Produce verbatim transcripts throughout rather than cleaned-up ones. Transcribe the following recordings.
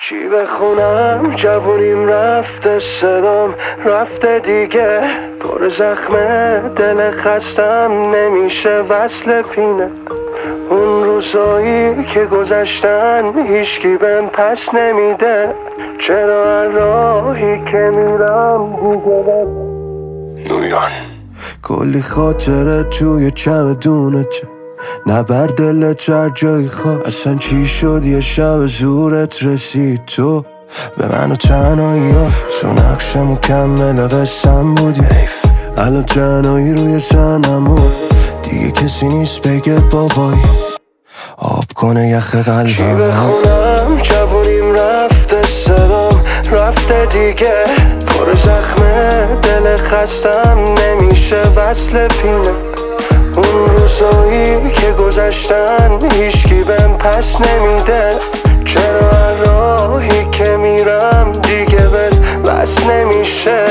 چی بخونم؟ جوونیم رفته، صدام رفته دیگه، پر زخمه، دل خستم نمیشه وصل پینه. اون روزایی که گذشتن هیچکی بهم پس نمیده، چرا هر راهی که میرم دیگه نویان. کلی خاطره توی چمدونت، نبر دلت هر جایی خواه. اصلا چی شد یه شب زورت رسید تو به من و تنهایی ها، تو نقش مکمل قسم بودی، الان تنهایی روی سنمو دیگه کسی نیست بگه بابایی آب کنه یخ قلبم. چی بخونم؟ جوونیم رفته، صدام رفته دیگه، پر زخمه، دل خستم نمیشه وصل پینه. اون روزایی که گذشتن هیچکی بهم پس نمیده، چرا هر راهی که میرم دیگه بهت بس نمیشه.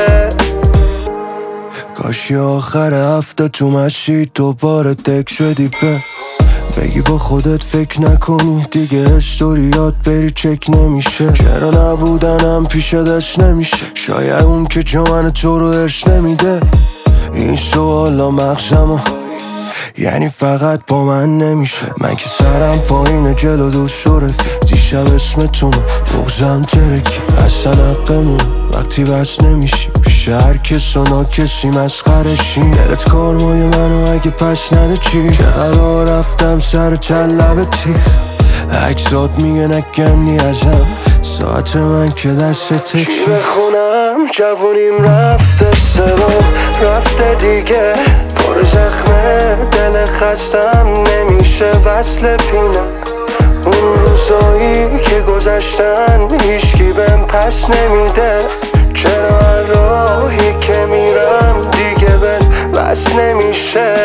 کاشی آخر هفته تو مشی دوباره تکس بدی به بگی با خودت فکر نکنی دیگه، استوریات بری چک نمیشه. چرا نبودنم پیش دست نمیشه، شاید اون که جا من تو رو ارش نمیده. این سوالا مغزمو یعنی فقط با من نمیشه. من که سرم پایینه جلو دوست و رفیق، دیشب اسمتونه بغزم ترکی، اصلا حقمون وقتی بس نمیشی پیش هر کس و ناکسی مسخرشیم. دلت کارمای منو اگه پس نده چی، چرا رفتم سر چل لب تیخ، عکسات میگه نکنی ازم، ساعت من که دست تکشی. چی بخونم؟ جوونیم رفته، صدام رفته دیگه، پر زخمه، دل خستم نمیشه وصل پینه. اون روزایی که گذشتن هیچکی بهم پس نمیده، چرا هر راهی که میرم دیگه بهت بس نمیشه.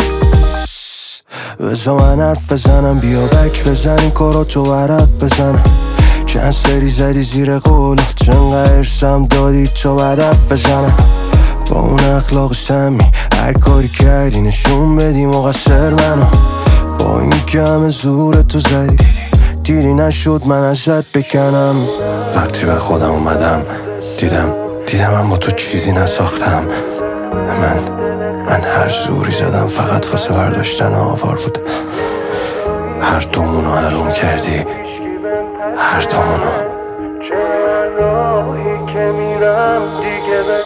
بذار من حرف بزنم، بیا بک بزنی کاراتو ورق بزنم. چند سری زدی زیر قولت، چنقدر ارسم دادی تو هدف بزنم. با اون اخلاق سمی هر کاری کردی نشون بدی مقصر منو، با این که همه زورتو زدی دیدی نشد من ازت بکنم. وقتی به خودم اومدم دیدم دیدم من با تو چیزی نساختم. من من هر زوری زدم فقط واسه برداشتن آوار بود. هر دومونو حروم کردی، هر دومونو. چرا راهی که میرم دیگه